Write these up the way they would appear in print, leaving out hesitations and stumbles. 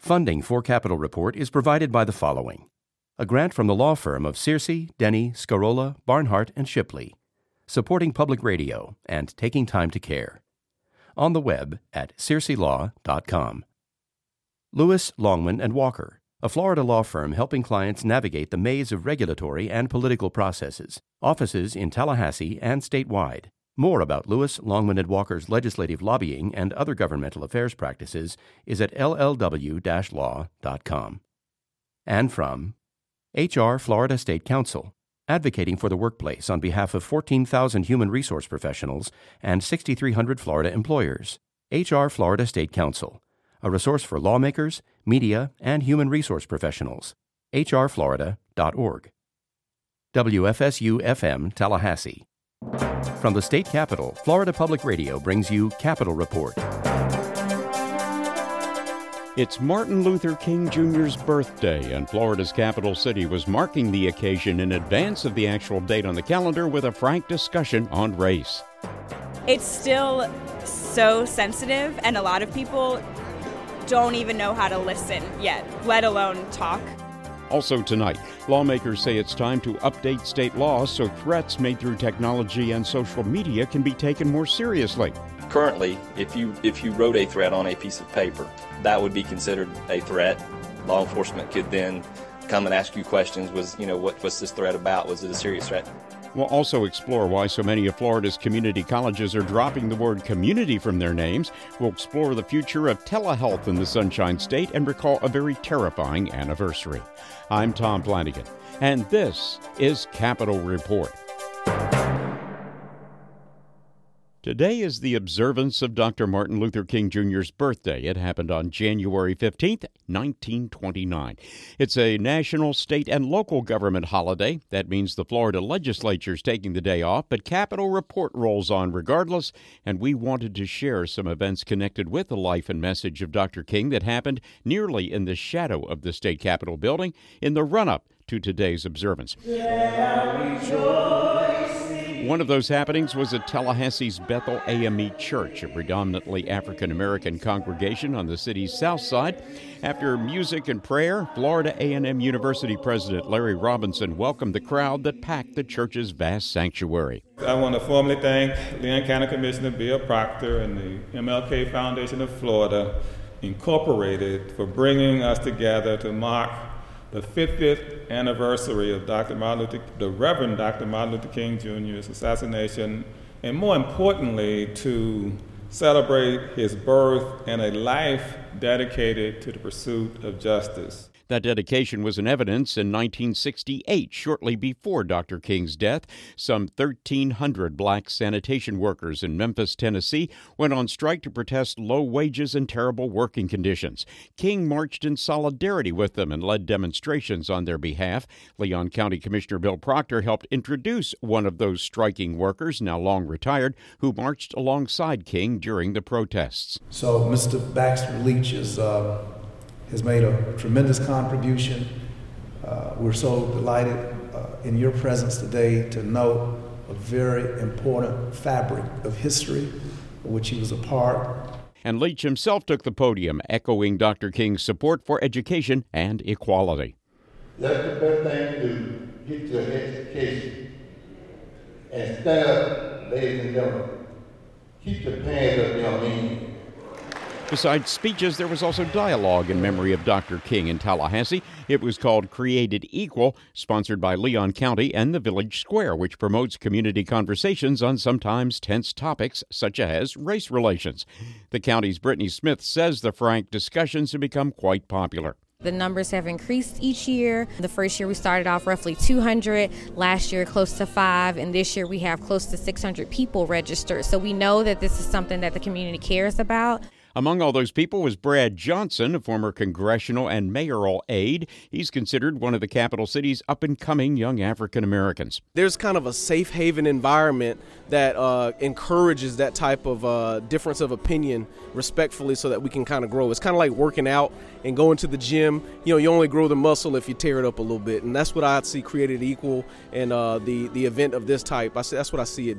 Funding for Capitol Report is provided by the following: a grant from the law firm of Searcy, Denny, Scarola, Barnhart, and Shipley, supporting public radio and taking time to care. On the web at searcylaw.com. Lewis, Longman, and Walker, a Florida law firm helping clients navigate the maze of regulatory and political processes. Offices in Tallahassee and statewide. More about Lewis, Longman, and Walker's legislative lobbying and other governmental affairs practices is at llw-law.com. And from HR Florida State Council, advocating for the workplace on behalf of 14,000 human resource professionals and 6,300 Florida employers. HR Florida State Council, a resource for lawmakers, media, and human resource professionals. hrflorida.org. WFSU-FM Tallahassee. From the state capitol, Florida Public Radio brings you Capitol Report. It's Martin Luther King Jr.'s birthday, and Florida's capital city was marking the occasion in advance of the actual date on the calendar with a frank discussion on race. It's still so sensitive, and a lot of people don't even know how to listen yet, let alone talk. Also tonight, lawmakers say it's time to update state laws so threats made through technology and social media can be taken more seriously. Currently, if you wrote a threat on a piece of paper, that would be considered a threat. Law enforcement could then come and ask you questions. What's this threat about? Was it a serious threat? We'll also explore why so many of Florida's community colleges are dropping the word community from their names. We'll explore the future of telehealth in the Sunshine State and recall a very terrifying anniversary. I'm Tom Flanagan, and this is Capitol Report. Today is the observance of Dr. Martin Luther King Jr.'s birthday. It happened on January 15th, 1929. It's a national, state, and local government holiday. That means the Florida legislature is taking the day off, but Capitol Report rolls on regardless, and we wanted to share some events connected with the life and message of Dr. King that happened nearly in the shadow of the state capitol building in the run-up to today's observance. One of those happenings was at Tallahassee's Bethel AME Church, a predominantly African-American congregation on the city's south side. After music and prayer, Florida A&M University President Larry Robinson welcomed the crowd that packed the church's vast sanctuary. I want to formally thank Leon County Commissioner Bill Proctor and the MLK Foundation of Florida, Incorporated, for bringing us together to mark the 50th anniversary of the Reverend Dr. Martin Luther King Jr.'s assassination, and more importantly, to celebrate his birth and a life dedicated to the pursuit of justice. That dedication was in evidence in 1968, shortly before Dr. King's death. Some 1,300 black sanitation workers in Memphis, Tennessee, went on strike to protest low wages and terrible working conditions. King marched in solidarity with them and led demonstrations on their behalf. Leon County Commissioner Bill Proctor helped introduce one of those striking workers, now long retired, who marched alongside King during the protests. So Mr. Baxter Leach has made a tremendous contribution. We're so delighted in your presence today to know a very important fabric of history of which he was a part. And Leach himself took the podium, echoing Dr. King's support for education and equality. That's the best thing to do, get your education. And stand up, ladies and gentlemen. Keep your pants up, young men. Besides speeches, there was also dialogue in memory of Dr. King in Tallahassee. It was called Created Equal, sponsored by Leon County and the Village Square, which promotes community conversations on sometimes tense topics such as race relations. The county's Brittany Smith says the frank discussions have become quite popular. The numbers have increased each year. The first year we started off roughly 200, last year close to 5, and this year we have close to 600 people registered. So we know that this is something that the community cares about. Among all those people was Brad Johnson, a former congressional and mayoral aide. He's considered one of the capital city's up-and-coming young African Americans. There's kind of a safe haven environment that encourages that type of difference of opinion respectfully so that we can kind of grow. It's kind of like working out and going to the gym. You know, you only grow the muscle if you tear it up a little bit, and that's what I see Created Equal and the event of this type. That's what I see it being.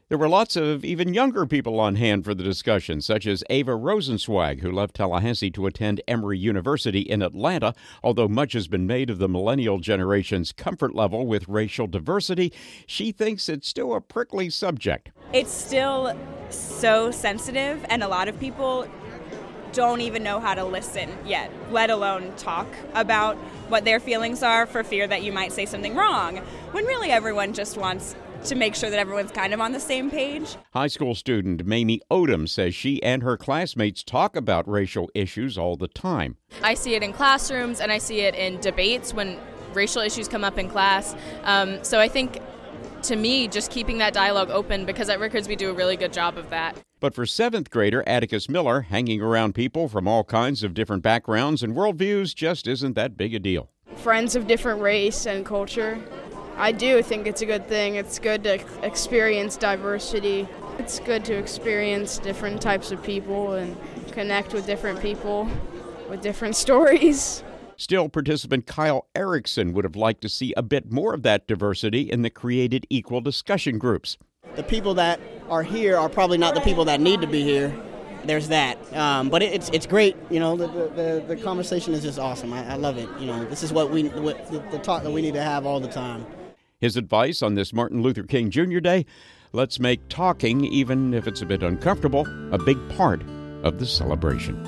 There were lots of even younger people on hand for the discussion, such as Ava Rosenzweig, who left Tallahassee to attend Emory University in Atlanta. Although much has been made of the millennial generation's comfort level with racial diversity, she thinks it's still a prickly subject. It's still so sensitive, and a lot of people don't even know how to listen yet, let alone talk about what their feelings are for fear that you might say something wrong, when really everyone just wants to make sure that everyone's kind of on the same page. High school student Mamie Odom says she and her classmates talk about racial issues all the time. I see it in classrooms and I see it in debates when racial issues come up in class. So I think, to me, just keeping that dialogue open, because at Rickards we do a really good job of that. But for 7th grader Atticus Miller, hanging around people from all kinds of different backgrounds and worldviews just isn't that big a deal. Friends of different race and culture. I do think it's a good thing. It's good to experience diversity. It's good to experience different types of people and connect with different people with different stories. Still, participant Kyle Erickson would have liked to see a bit more of that diversity in the created equal discussion groups. The people that are here are probably not the people that need to be here. There's that. But it's great. You know, the conversation is just awesome. I love it. You know, this is the talk that we need to have all the time. His advice on this Martin Luther King Jr. Day: let's make talking, even if it's a bit uncomfortable, a big part of the celebration.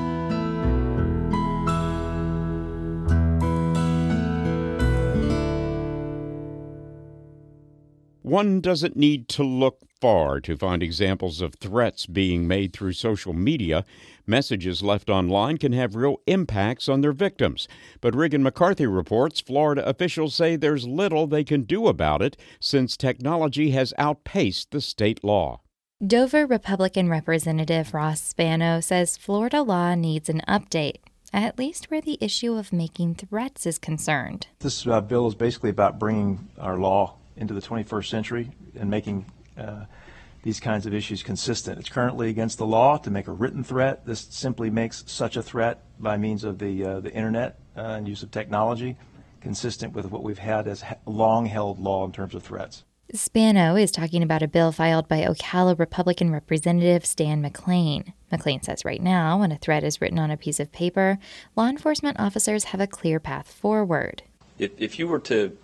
One doesn't need to look far to find examples of threats being made through social media. Messages left online can have real impacts on their victims. But Regan McCarthy reports Florida officials say there's little they can do about it since technology has outpaced the state law. Dover Republican Representative Ross Spano says Florida law needs an update, at least where the issue of making threats is concerned. This bill is basically about bringing our law into the 21st century and making these kinds of issues consistent. It's currently against the law to make a written threat. This simply makes such a threat by means of the internet and use of technology consistent with what we've had as long-held law in terms of threats. Spano is talking about a bill filed by Ocala Republican Representative Stan McLean. McLean says right now, when a threat is written on a piece of paper, law enforcement officers have a clear path forward. If you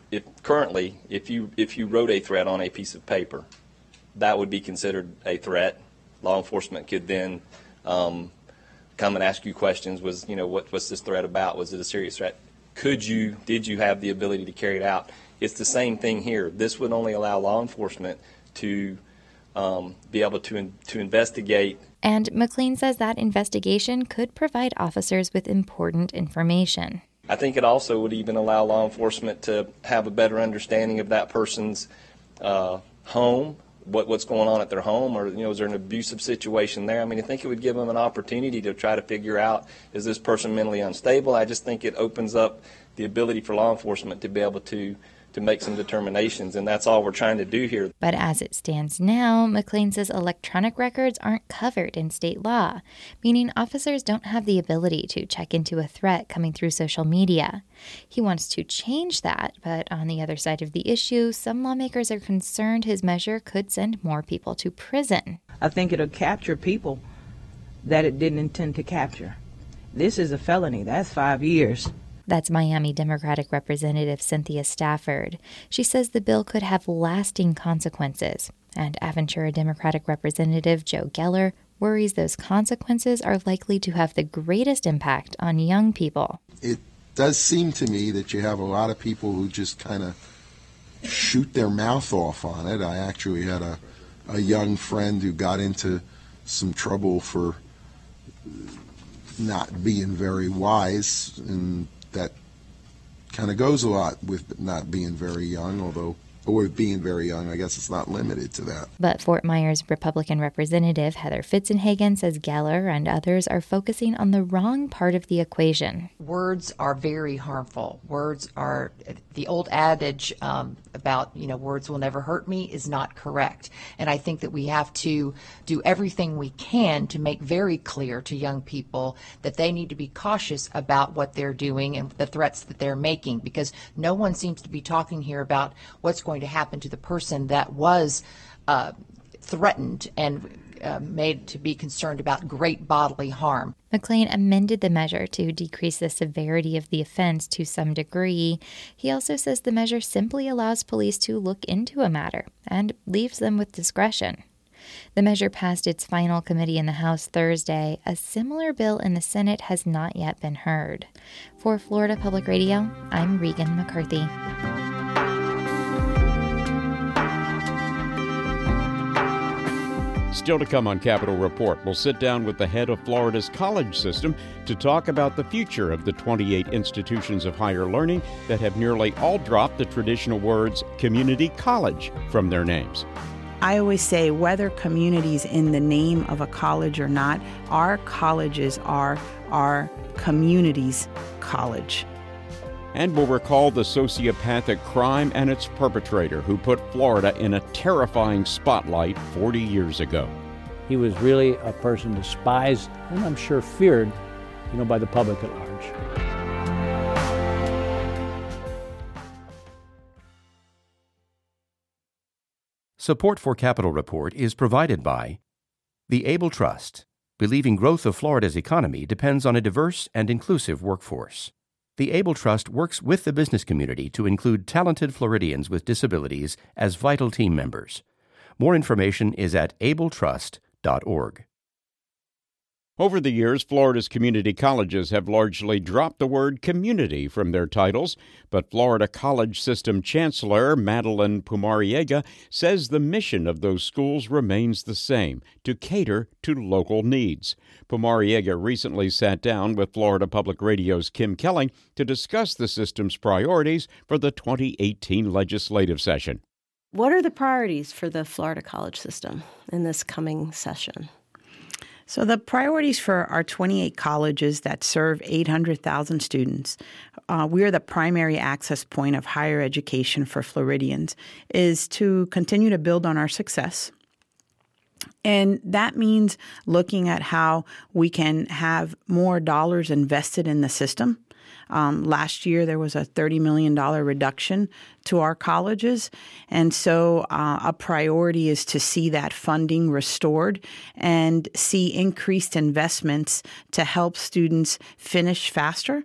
wrote a threat on a piece of paper, that would be considered a threat. Law enforcement could then come and ask you questions. What's this threat about? Was it a serious threat? Did you have the ability to carry it out? It's the same thing here. This would only allow law enforcement to be able to investigate. And McLean says that investigation could provide officers with important information. I think it also would even allow law enforcement to have a better understanding of that person's home, what's going on at their home, or is there an abusive situation there? I mean, I think it would give them an opportunity to try to figure out, is this person mentally unstable? I just think it opens up the ability for law enforcement to be able to make some determinations, and that's all we're trying to do here. But as it stands now, McLean says electronic records aren't covered in state law, meaning officers don't have the ability to check into a threat coming through social media. He wants to change that, but on the other side of the issue, some lawmakers are concerned his measure could send more people to prison. I think it'll capture people that it didn't intend to capture. This is a felony. That's 5 years. That's Miami Democratic Representative Cynthia Stafford. She says the bill could have lasting consequences. And Aventura Democratic Representative Joe Geller worries those consequences are likely to have the greatest impact on young people. It does seem to me that you have a lot of people who just kind of shoot their mouth off on it. I actually had a young friend who got into some trouble for not being very wise, and that kind of goes a lot with not being very young, or being very young. I guess it's not limited to that. But Fort Myers Republican Representative Heather Fitzenhagen says Geller and others are focusing on the wrong part of the equation. Words are very harmful. Words are, the old adage about, words will never hurt me is not correct. And I think that we have to do everything we can to make very clear to young people that they need to be cautious about what they're doing and the threats that they're making, because no one seems to be talking here about what's going to happen to the person that was threatened and made to be concerned about great bodily harm. McLean amended the measure to decrease the severity of the offense to some degree. He also says the measure simply allows police to look into a matter and leaves them with discretion. The measure passed its final committee in the House Thursday. A similar bill in the Senate has not yet been heard. For Florida Public Radio, I'm Regan McCarthy. Still to come on Capitol Report, we'll sit down with the head of Florida's college system to talk about the future of the 28 institutions of higher learning that have nearly all dropped the traditional words community college from their names. I always say whether community's in the name of a college or not, our colleges are our community's college. And we'll recall the sociopathic crime and its perpetrator who put Florida in a terrifying spotlight 40 years ago. He was really a person despised and I'm sure feared, by the public at large. Support for Capitol Report is provided by the Able Trust, believing growth of Florida's economy depends on a diverse and inclusive workforce. The Able Trust works with the business community to include talented Floridians with disabilities as vital team members. More information is at abletrust.org. Over the years, Florida's community colleges have largely dropped the word community from their titles, but Florida College System Chancellor Madeline Pumariega says the mission of those schools remains the same, to cater to local needs. Pumariega recently sat down with Florida Public Radio's Kim Kelling to discuss the system's priorities for the 2018 legislative session. What are the priorities for the Florida college system in this coming session? So the priorities for our 28 colleges that serve 800,000 students, we are the primary access point of higher education for Floridians, is to continue to build on our success. And that means looking at how we can have more dollars invested in the system. Last year, there was a $30 million reduction to our colleges. And so a priority is to see that funding restored and see increased investments to help students finish faster,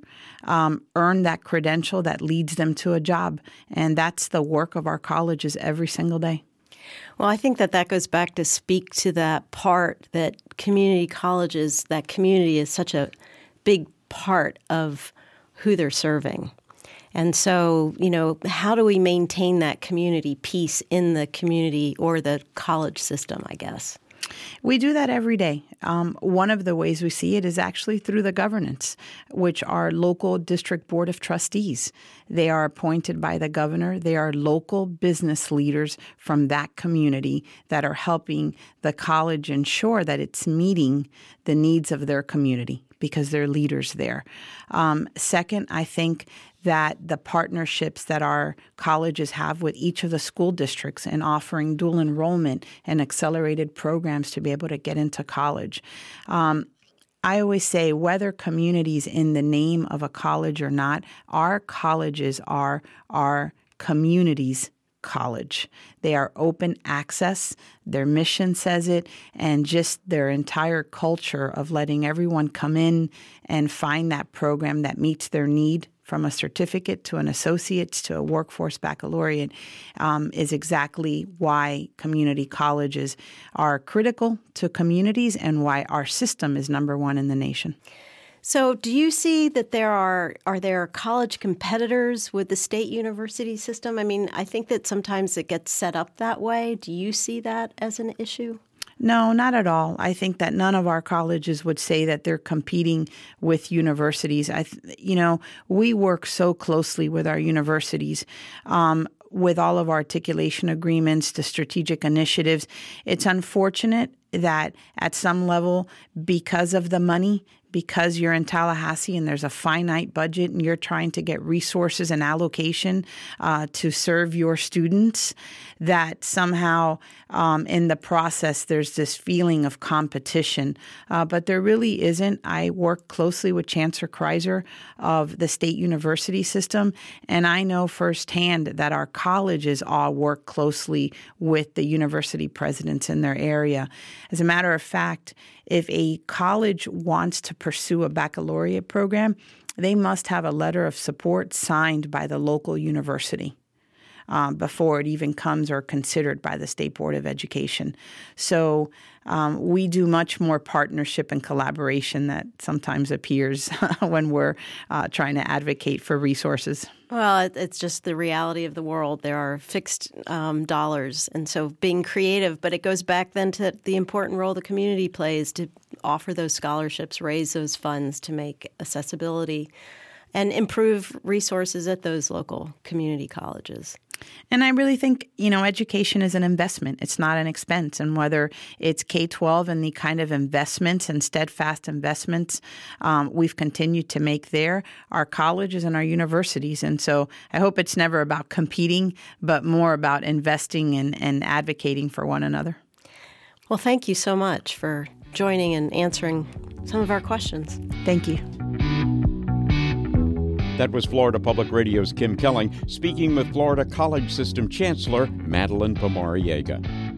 earn that credential that leads them to a job. And that's the work of our colleges every single day. Well, I think that goes back to speak to that part that community colleges, that community is such a big part of who they're serving. And so, how do we maintain that community piece in the community or the college system, I guess? We do that every day. One of the ways we see it is actually through the governance, which are local district board of trustees. They are appointed by the governor. They are local business leaders from that community that are helping the college ensure that it's meeting the needs of their community because they're leaders there. Second, I think that the partnerships that our colleges have with each of the school districts and offering dual enrollment and accelerated programs to be able to get into college. I always say whether community's in the name of a college or not, our colleges are our community's college. They are open access. Their mission says it, and just their entire culture of letting everyone come in and find that program that meets their need, from a certificate to an associate's to a workforce baccalaureate, is exactly why community colleges are critical to communities and why our system is number one in the nation. So do you see that there there college competitors with the state university system? I mean, I think that sometimes it gets set up that way. Do you see that as an issue? No, not at all. I think that none of our colleges would say that they're competing with universities. We work so closely with our universities. With all of our articulation agreements, the strategic initiatives. It's unfortunate that at some level, because of the money, because you're in Tallahassee and there's a finite budget and you're trying to get resources and allocation to serve your students, that somehow in the process there's this feeling of competition. But there really isn't. I work closely with Chancellor Kreiser of the State University system, and I know firsthand that our colleges all work closely with the university presidents in their area. As a matter of fact, if a college wants to pursue a baccalaureate program, they must have a letter of support signed by the local university before it even comes or considered by the State Board of Education. So we do much more partnership and collaboration that sometimes appears when we're trying to advocate for resources. Well, it's just the reality of the world. There are fixed dollars, and so being creative, but it goes back then to the important role the community plays to offer those scholarships, raise those funds to make accessibility and improve resources at those local community colleges. And I really think, education is an investment. It's not an expense. And whether it's K-12 and the kind of investments and steadfast investments we've continued to make there, our colleges and our universities. And so I hope it's never about competing, but more about investing and advocating for one another. Well, thank you so much for joining and answering some of our questions. Thank you. That was Florida Public Radio's Kim Kelling speaking with Florida College System Chancellor Madeline Pomariega.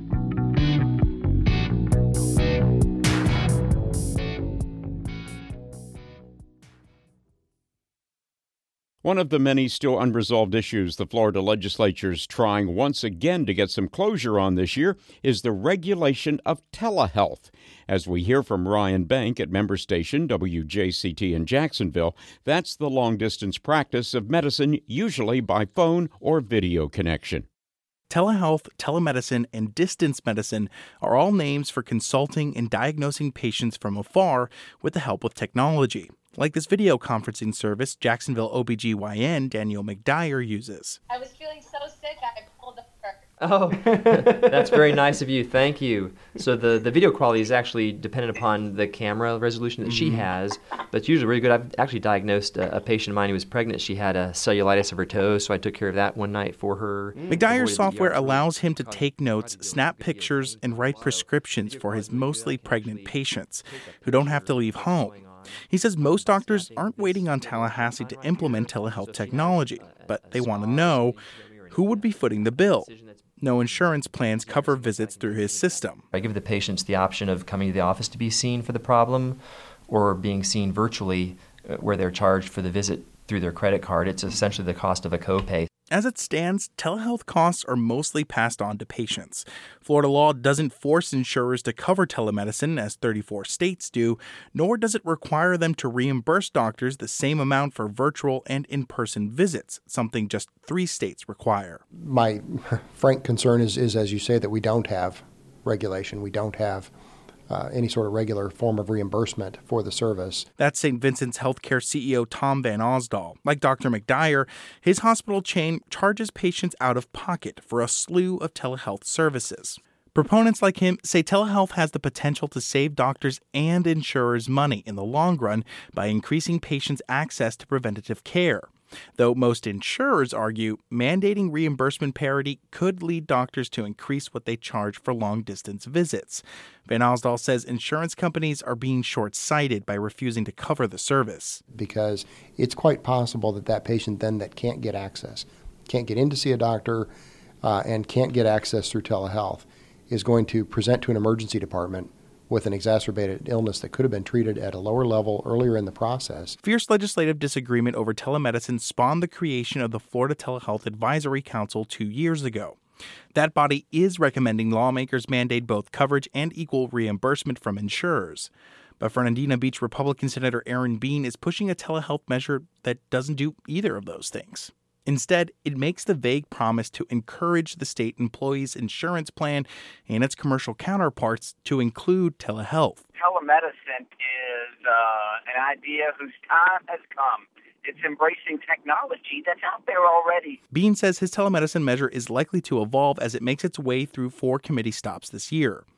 One of the many still unresolved issues the Florida legislature is trying once again to get some closure on this year is the regulation of telehealth. As we hear from Ryan Bank at member station WJCT in Jacksonville, that's the long-distance practice of medicine, usually by phone or video connection. Telehealth, telemedicine, and distance medicine are all names for consulting and diagnosing patients from afar with the help of technology, like this video conferencing service Jacksonville OBGYN Danielle McDyer uses. I was feeling so sick, I pulled over. Oh, that's very nice of you. Thank you. So the video quality is actually dependent upon the camera resolution that she has, but it's usually really good. I've actually diagnosed a patient of mine who was pregnant. She had a cellulitis of her toes, so I took care of that one night for her. McDyer's software allows him to take notes, snap pictures, and write prescriptions for his mostly pregnant patients who don't have to leave home. He says most doctors aren't waiting on Tallahassee to implement telehealth technology, but they want to know who would be footing the bill. No insurance plans cover visits through his system. I give the patients the option of coming to the office to be seen for the problem or being seen virtually where they're charged for the visit through their credit card. It's essentially the cost of a copay. As it stands, telehealth costs are mostly passed on to patients. Florida law doesn't force insurers to cover telemedicine, as 34 states do, nor does it require them to reimburse doctors the same amount for virtual and in-person visits, something just 3 states require. My frank concern is, as you say, that we don't have regulation. We don't have any sort of regular form of reimbursement for the service. That's St. Vincent's Healthcare CEO Tom Van Osdal. Like Dr. McDyer, his hospital chain charges patients out of pocket for a slew of telehealth services. Proponents like him say telehealth has the potential to save doctors and insurers money in the long run by increasing patients' access to preventative care. Though most insurers argue mandating reimbursement parity could lead doctors to increase what they charge for long-distance visits. Van Osdal says insurance companies are being short-sighted by refusing to cover the service. Because it's quite possible that patient then that can't get access, can't get in to see a doctor, and can't get access through telehealth, is going to present to an emergency department with an exacerbated illness that could have been treated at a lower level earlier in the process. Fierce legislative disagreement over telemedicine spawned the creation of the Florida Telehealth Advisory Council 2 years ago. That body is recommending lawmakers mandate both coverage and equal reimbursement from insurers. But Fernandina Beach Republican Senator Aaron Bean is pushing a telehealth measure that doesn't do either of those things. Instead, it makes the vague promise to encourage the state employees' insurance plan and its commercial counterparts to include telehealth. Telemedicine is an idea whose time has come. It's embracing technology that's out there already. Bean says his telemedicine measure is likely to evolve as it makes its way through 4 committee stops this year.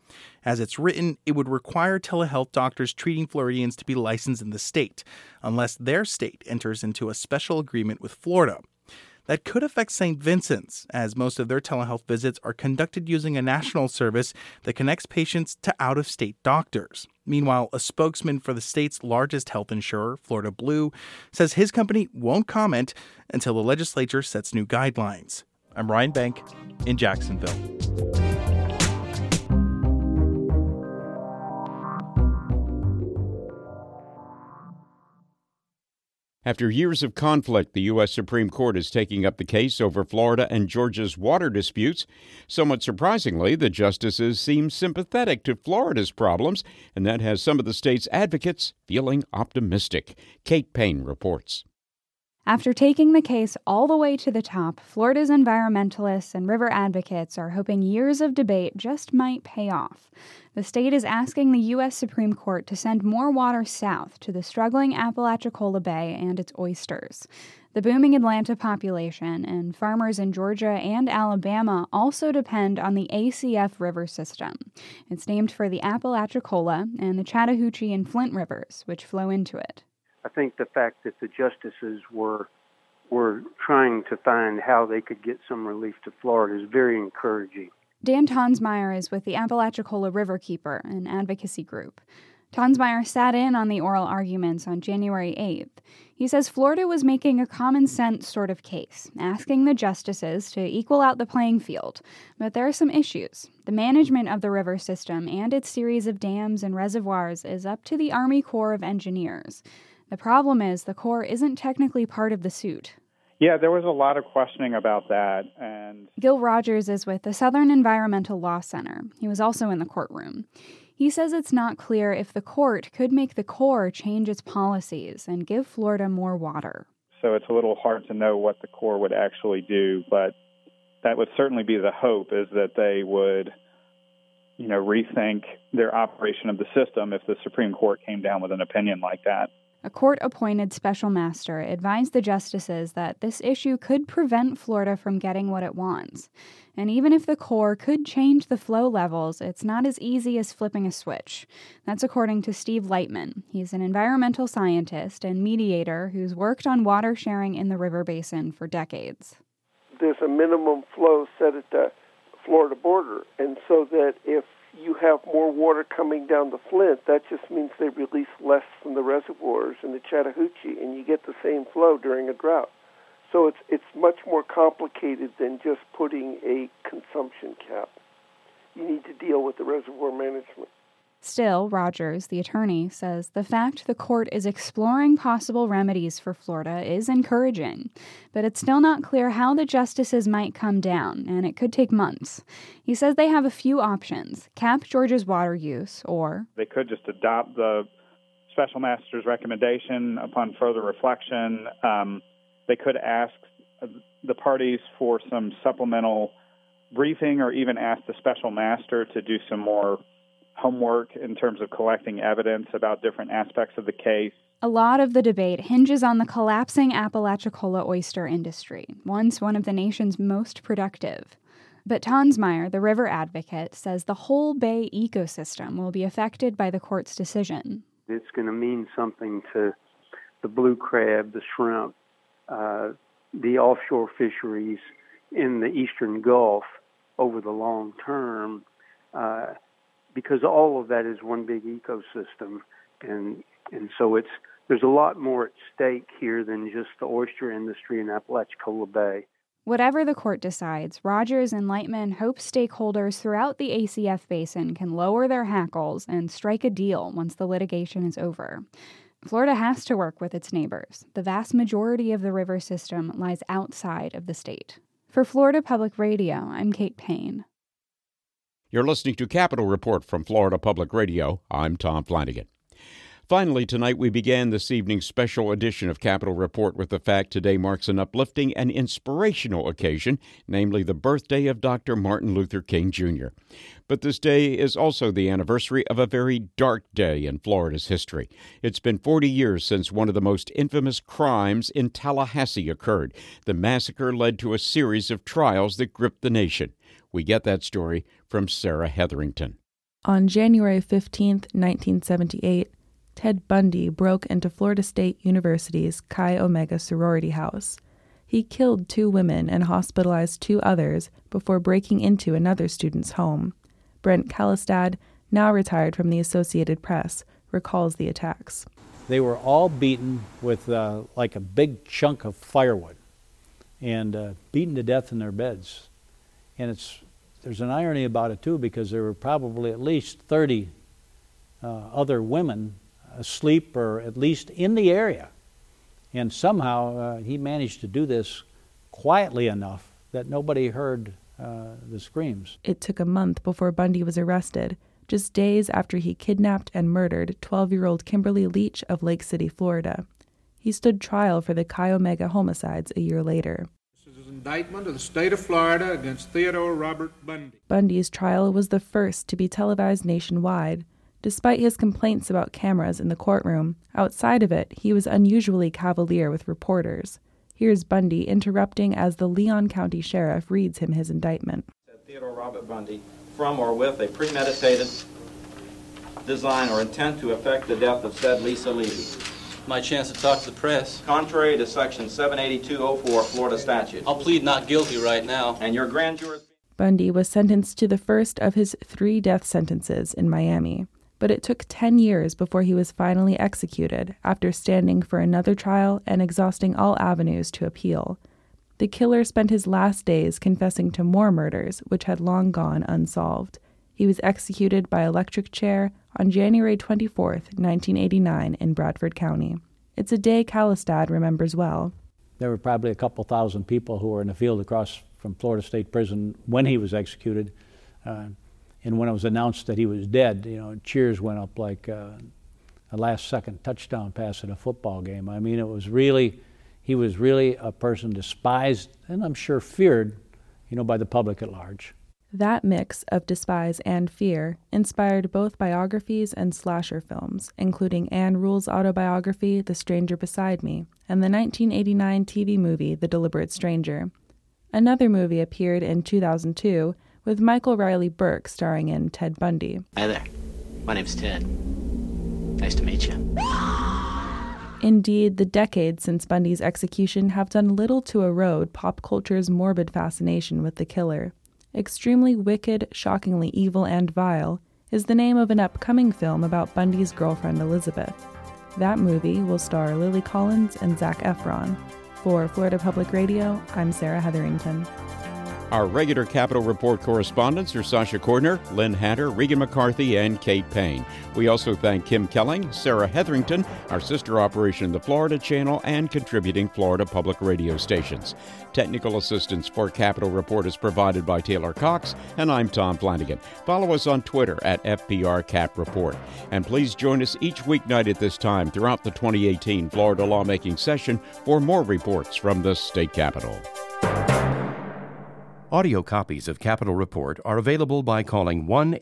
As it's written, it would require telehealth doctors treating Floridians to be licensed in the state, unless their state enters into a special agreement with Florida. That could affect St. Vincent's, as most of their telehealth visits are conducted using a national service that connects patients to out-of-state doctors. Meanwhile, a spokesman for the state's largest health insurer, Florida Blue, says his company won't comment until the legislature sets new guidelines. I'm Ryan Bank in Jacksonville. After years of conflict, the U.S. Supreme Court is taking up the case over Florida and Georgia's water disputes. Somewhat surprisingly, the justices seem sympathetic to Florida's problems, and that has some of the state's advocates feeling optimistic. Kate Payne reports. After taking the case all the way to the top, Florida's environmentalists and river advocates are hoping years of debate just might pay off. The state is asking the U.S. Supreme Court to send more water south to the struggling Apalachicola Bay and its oysters. The booming Atlanta population and farmers in Georgia and Alabama also depend on the ACF river system. It's named for the Apalachicola and the Chattahoochee and Flint rivers, which flow into it. I think the fact that the justices were trying to find how they could get some relief to Florida is very encouraging. Dan Tonsmeyer is with the Apalachicola Riverkeeper, an advocacy group. Tonsmeyer sat in on the oral arguments on January 8th. He says Florida was making a common-sense sort of case, asking the justices to equal out the playing field. But there are some issues. The management of the river system and its series of dams and reservoirs is up to the Army Corps of Engineers. The problem is the Corps isn't technically part of the suit. Yeah, there was a lot of questioning about that. And Gil Rogers is with the Southern Environmental Law Center. He was also in the courtroom. He says it's not clear if the court could make the Corps change its policies and give Florida more water. So it's a little hard to know what the Corps would actually do, but that would certainly be the hope, is that they would, rethink their operation of the system if the Supreme Court came down with an opinion like that. A court-appointed special master advised the justices that this issue could prevent Florida from getting what it wants. And even if the Corps could change the flow levels, it's not as easy as flipping a switch. That's according to Steve Lightman. He's an environmental scientist and mediator who's worked on water sharing in the river basin for decades. There's a minimum flow set at the Florida border, and so that if you have more water coming down the Flint, that just means they release less from the reservoirs in the Chattahoochee, and you get the same flow during a drought. So it's much more complicated than just putting a consumption cap. You need to deal with the reservoir management. Still, Rogers, the attorney, says the fact the court is exploring possible remedies for Florida is encouraging, but it's still not clear how the justices might come down, and it could take months. He says they have a few options: cap Georgia's water use, or they could just adopt the special master's recommendation upon further reflection. They could ask the parties for some supplemental briefing, or even ask the special master to do some more homework in terms of collecting evidence about different aspects of the case. A lot of the debate hinges on the collapsing Apalachicola oyster industry, once one of the nation's most productive. But Tonsmeyer, the river advocate, says the whole bay ecosystem will be affected by the court's decision. It's going to mean something to the blue crab, the shrimp, the offshore fisheries in the eastern Gulf over the long term, because all of that is one big ecosystem, and so there's a lot more at stake here than just the oyster industry in Apalachicola Bay. Whatever the court decides, Rogers and Lightman hope stakeholders throughout the ACF basin can lower their hackles and strike a deal once the litigation is over. Florida has to work with its neighbors. The vast majority of the river system lies outside of the state. For Florida Public Radio, I'm Kate Payne. You're listening to Capitol Report from Florida Public Radio. I'm Tom Flanagan. Finally, tonight we began this evening's special edition of Capitol Report with the fact today marks an uplifting and inspirational occasion, namely the birthday of Dr. Martin Luther King Jr. But this day is also the anniversary of a very dark day in Florida's history. It's been 40 years since one of the most infamous crimes in Tallahassee occurred. The massacre led to a series of trials that gripped the nation. We get that story from Sarah Hetherington. On January 15, 1978, Ted Bundy broke into Florida State University's Chi Omega sorority house. He killed 2 women and hospitalized 2 others before breaking into another student's home. Brent Kalistad, now retired from the Associated Press, recalls the attacks. They were all beaten with like a big chunk of firewood and beaten to death in their beds. And there's an irony about it, too, because there were probably at least 30 other women asleep or at least in the area. And somehow he managed to do this quietly enough that nobody heard the screams. It took a month before Bundy was arrested, just days after he kidnapped and murdered 12-year-old Kimberly Leach of Lake City, Florida. He stood trial for the Chi Omega homicides a year later. This is an indictment of the state of Florida against Theodore Robert Bundy. Bundy's trial was the first to be televised nationwide. Despite his complaints about cameras in the courtroom, outside of it, he was unusually cavalier with reporters. Here's Bundy interrupting as the Leon County Sheriff reads him his indictment. Theodore Robert Bundy, from or with a premeditated design or intent to effect the death of said Lisa Levy. My chance to talk to the press. Contrary to Section 78204 Florida statute. I'll plead not guilty right now. And your grand jury... Bundy was sentenced to the first of his 3 death sentences in Miami. But it took 10 years before he was finally executed after standing for another trial and exhausting all avenues to appeal. The killer spent his last days confessing to more murders, which had long gone unsolved. He was executed by electric chair on January 24, 1989, in Bradford County. It's a day Kalistad remembers well. There were probably a couple thousand people who were in the field across from Florida State Prison when he was executed. And when it was announced that he was dead, cheers went up like a last-second touchdown pass at a football game. I mean, he was really a person despised and I'm sure feared, by the public at large. That mix of despise and fear inspired both biographies and slasher films, including Ann Rule's autobiography, The Stranger Beside Me, and the 1989 TV movie, The Deliberate Stranger. Another movie appeared in 2002 with Michael Riley Burke starring in Ted Bundy. Hi there. My name's Ted. Nice to meet you. Indeed, the decades since Bundy's execution have done little to erode pop culture's morbid fascination with the killer. Extremely Wicked, Shockingly Evil and Vile is the name of an upcoming film about Bundy's girlfriend Elizabeth. That movie will star Lily Collins and Zac Efron. For Florida Public Radio, I'm Sarah Hetherington. Our regular Capitol Report correspondents are Sasha Cordner, Lynn Hatter, Regan McCarthy, and Kate Payne. We also thank Kim Kelling, Sarah Hetherington, our sister operation, the Florida Channel, and contributing Florida Public Radio stations. Technical assistance for Capitol Report is provided by Taylor Cox, and I'm Tom Flanagan. Follow us on Twitter at FPRCapReport. And please join us each weeknight at this time throughout the 2018 Florida lawmaking session for more reports from the state capitol. Audio copies of Capitol Report are available by calling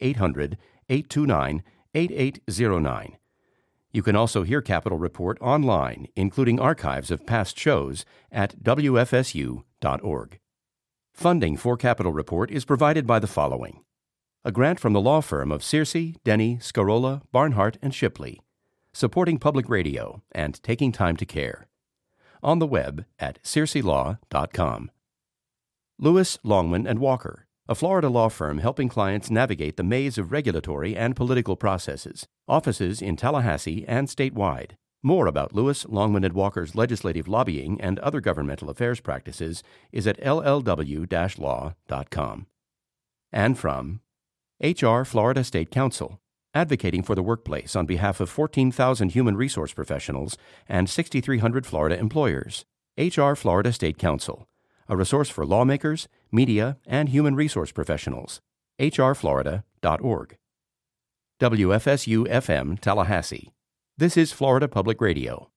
1-800-829-8809. You can also hear Capitol Report online, including archives of past shows at WFSU.org. Funding for Capitol Report is provided by the following: a grant from the law firm of Searcy, Denny, Scarola, Barnhart, and Shipley, supporting public radio and taking time to care. On the web at searcylaw.com. Lewis, Longman & Walker, a Florida law firm helping clients navigate the maze of regulatory and political processes. Offices in Tallahassee and statewide. More about Lewis, Longman & Walker's legislative lobbying and other governmental affairs practices is at llw-law.com. And from HR Florida State Council, advocating for the workplace on behalf of 14,000 human resource professionals and 6,300 Florida employers. HR Florida State Council, a resource for lawmakers, media, and human resource professionals. hrflorida.org. WFSU-FM Tallahassee. This is Florida Public Radio.